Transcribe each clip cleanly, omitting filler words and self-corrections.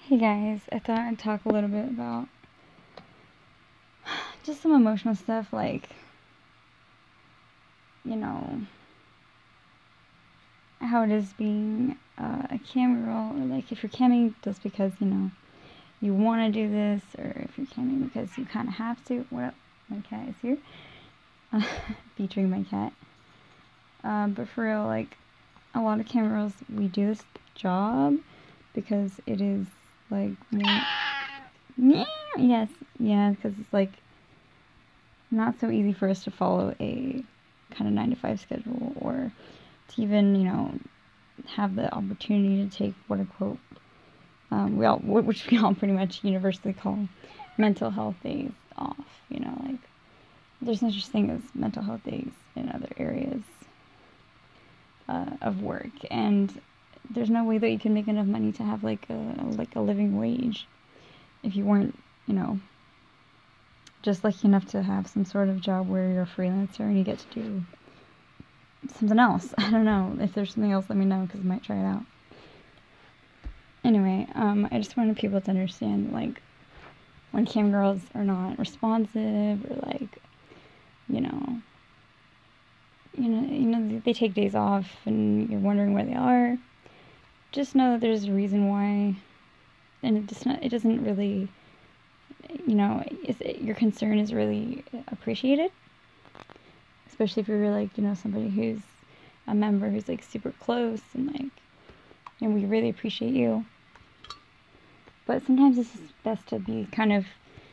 Hey guys, I thought I'd talk a little bit about just some emotional stuff, like, you know, how it is being a cam girl, or like if you're camming just because, you want to do this, or if you're camming because you kind of have to. What up? My cat is here. Featuring my cat. But for real, like, a lot of cam girls, we do this job because it is, like, yes, yeah, because it's, like, not so easy for us to follow a kind of 9 to 5 schedule, or to even, have the opportunity to take what a quote, which we all pretty much universally call mental health days off, like, there's no such thing as mental health days in other areas of work, and there's no way that you can make enough money to have, like, a living wage if you weren't, just lucky enough to have some sort of job where you're a freelancer and you get to do something else. I don't know. If there's something else, let me know, because I might try it out. Anyway, I just wanted people to understand, like, when cam girls are not responsive, or, like, they take days off and you're wondering where they are, just know that there's a reason why, and it doesn't really, your concern is really appreciated, especially if you're, like, somebody who's a member who's, like, super close, and, like, we really appreciate you. But sometimes it's best to be kind of,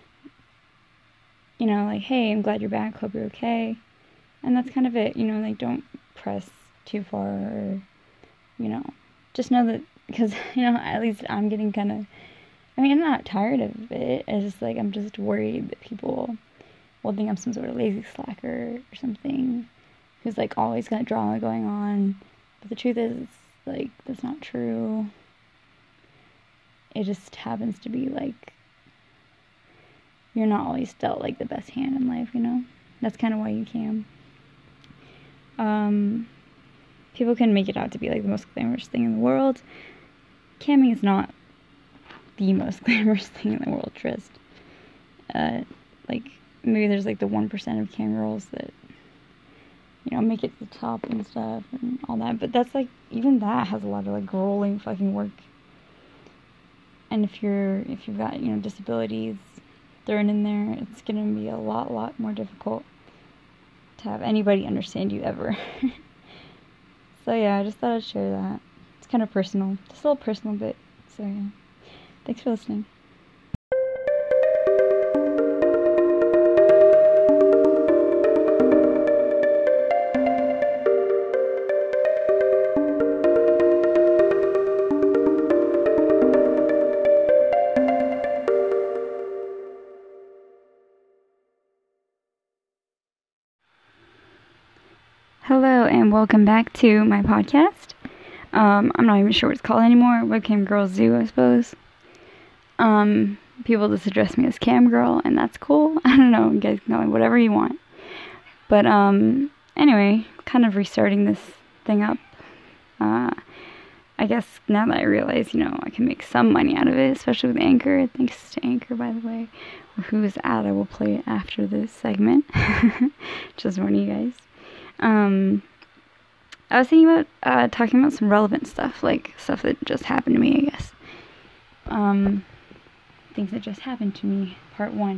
like, hey, I'm glad you're back, hope you're okay, and that's kind of it, like, don't press too far, or, just know that, because, at least I'm getting kind of, I'm not tired of it, it's just, like, I'm just worried that people will think I'm some sort of lazy slacker or something, who's, like, always got drama going on. But the truth is, like, that's not true. It just happens to be, like, you're not always dealt, like, the best hand in life, That's kind of why you cam. People can make it out to be, like, the most glamorous thing in the world. Camming is not the most glamorous thing in the world, trust. Like, maybe there's, like, the 1% of cam girls that, make it to the top and stuff and all that, but that's, like, even that has a lot of, like, grueling fucking work. And if you've got, disabilities thrown in there, it's gonna be a lot more difficult to have anybody understand you ever. So yeah, I just thought I'd share that. It's kind of personal, just a little personal bit. So yeah, thanks for listening. Hello and welcome back to my podcast. I'm not even sure what it's called anymore. Webcam Girls Zoo, I suppose. People just address me as Cam Girl, and that's cool. I don't know, you guys can call me whatever you want. But anyway, kind of restarting this thing up. I guess now that I realize, I can make some money out of it, especially with Anchor. Thanks to Anchor, by the way, whose ad I will play after this segment. Just warning you guys. I was thinking about talking about some relevant stuff, like stuff that just happened to me, I guess. Things that just happened to me, part 1.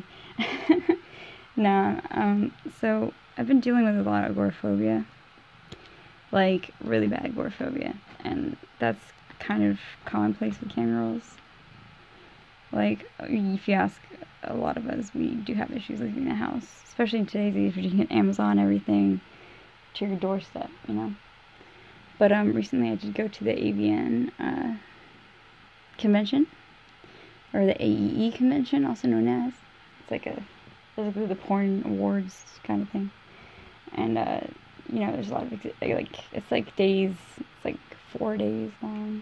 So I've been dealing with a lot of agoraphobia, like really bad agoraphobia, and that's kind of commonplace with cam girls. Like, if you ask a lot of us, we do have issues leaving the house, especially in today's age where you can get Amazon, everything to your doorstep, But recently I did go to the AVN convention, or the AEE convention, also known as. It's like basically the porn awards kind of thing. And there's a lot of it's like days. It's like 4 days long.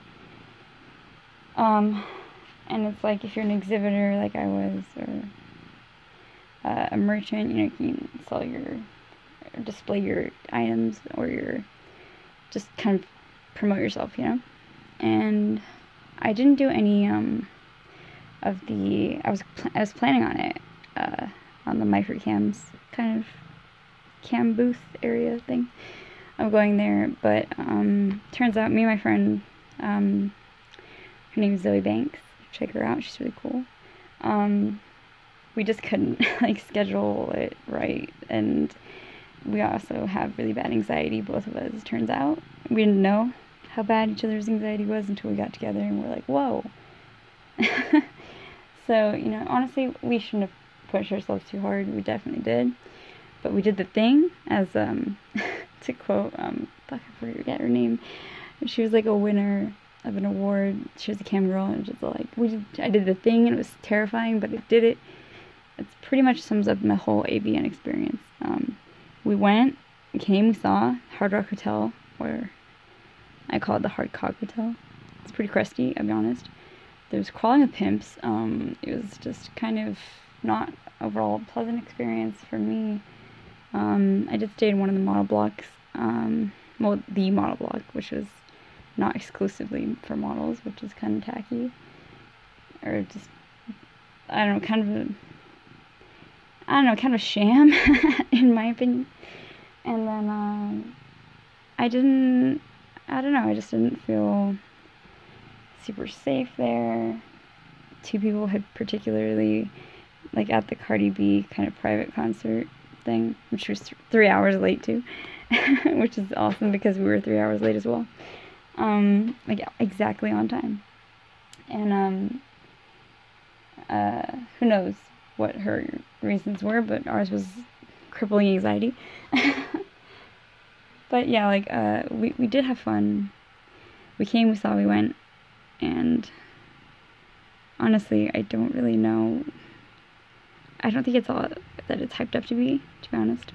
And it's like, if you're an exhibitor like I was, or a merchant, you can sell or display your items, or just kind of promote yourself, And I didn't do any of the, I was planning on it, on the microcams kind of cam booth area thing. I'm going there, but turns out me and my friend, her name is Zoe Banks, check her out, she's really cool. We just couldn't like schedule it right, and we also have really bad anxiety, both of us, turns out. We didn't know how bad each other's anxiety was until we got together, and we're like, whoa. So, you know, honestly, we shouldn't have pushed ourselves too hard. We definitely did. But we did the thing, as, to quote, fuck, I forget her name. She was like a winner of an award. She was a cam girl, and just like, I did the thing, and it was terrifying, but I did it. It pretty much sums up my whole AVN experience. We went, we came, we saw Hard Rock Hotel, or I call it the Hard Cock Hotel. It's pretty crusty, I'll be honest. There was Crawling with Pimps. It was just kind of not overall a pleasant experience for me. I did stay in one of the model blocks, well, the model block, which was not exclusively for models, which is kind of tacky, or just, I don't know, kind of a sham, in my opinion. And then, I just didn't feel super safe there. Two people had particularly, like, at the Cardi B kind of private concert thing, which was 3 hours late too, which is awesome because we were 3 hours late as well. Like, exactly on time. And, who knows what her reasons were, but ours was crippling anxiety. But yeah, like, we did have fun. We came, we saw, we went, and honestly, I don't really know. I don't think it's all that it's hyped up to be honest.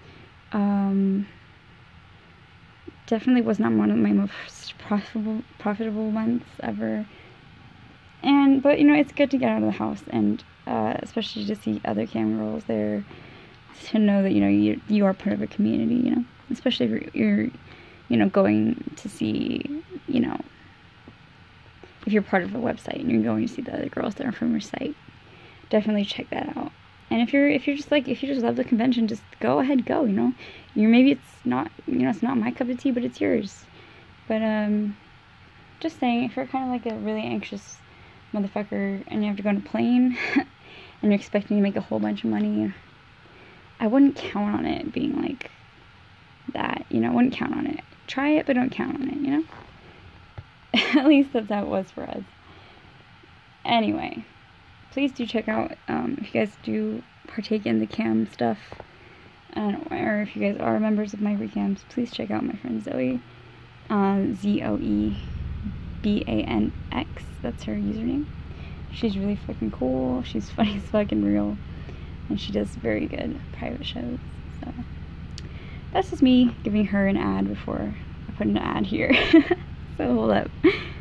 Definitely was not one of my most profitable months ever. But you know, it's good to get out of the house, and especially to see other cam girls there, to know that, you know, you are part of a community, you know, especially if you're you know, going to see, you know, if you're part of a website and you're going to see the other girls that are from your site, definitely check that out. And if you just love the convention, just go ahead, go, you know. Maybe it's not, you know, it's not my cup of tea, but it's yours. But, just saying, if you're kind of like a really anxious motherfucker and you have to go on a plane and you're expecting to make a whole bunch of money, I wouldn't count on it being like that, you know. I wouldn't count on it. Try it, but don't count on it, you know. At least that's how it was for us. Anyway, please do check out, if you guys do partake in the cam stuff, or if you guys are members of microcams, please check out my friend Zoe, Zoebanx, that's her username. She's really fucking cool, she's funny as fucking real, and she does very good private shows. So that's just me giving her an ad before I put an ad here. So hold up.